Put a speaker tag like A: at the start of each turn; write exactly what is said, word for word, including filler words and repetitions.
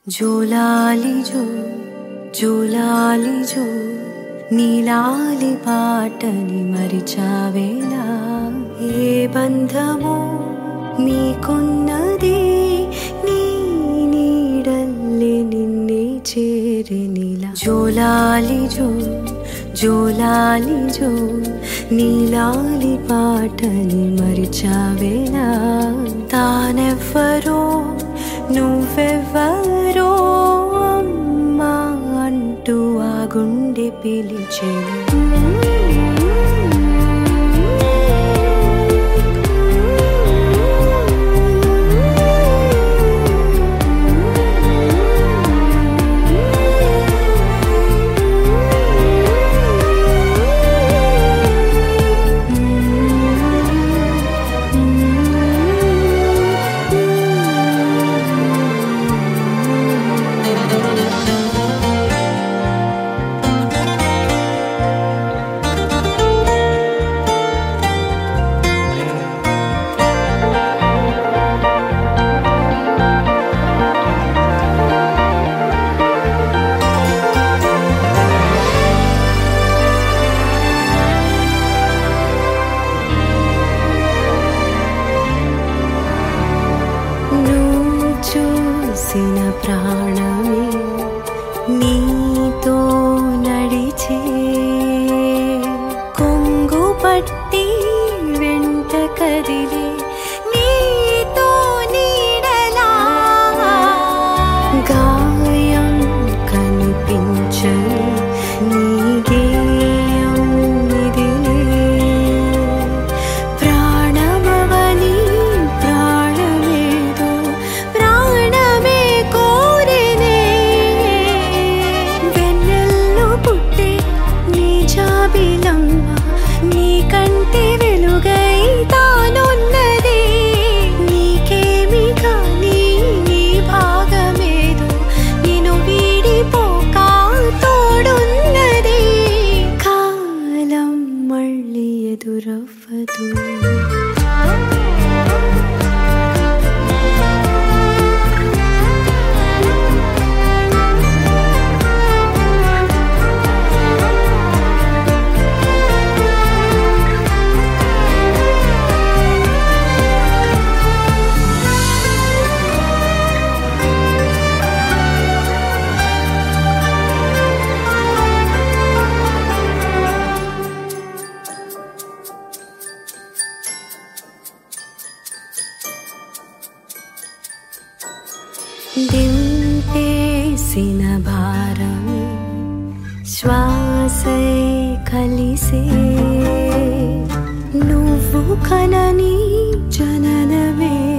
A: జోలాలి జో జోలాలి జో నీలాలి పాటని మరిచావేలా ఏ బంధమో నీకున్నది నీ నీడల్లే నిన్నే చేరినిలా జోలాలి జో జోలాలి జో నీలాలి పాటని మరిచావేలా తానెవ్వరో నువ్వెవ్వరో అమ్మా అంటూ ఆ గుండె పిలిచెను చూసిన ప్రాణమే నీతో నడిచే కొంగు పట్టి వెంట కదిలే నీతో నీడలా గాయం కనిపించని నీ గేయం ఇదిలే ప్రాణమవని ప్రాణమేదో ప్రాణమే కోరినే వెన్నెల్లో పుట్టే నీ జాబిలమ్మ నీ కంటి వెలుగై తానున్నది నీకేమి కానీ నీ భాగమేదో నిన్ను వీడిపోక తోడున్నది కాలం మళ్ళీ ఎదురవ్వదు దింపేసిన భారమే శ్వాసై కలిసే నువ్వు కనని జననమే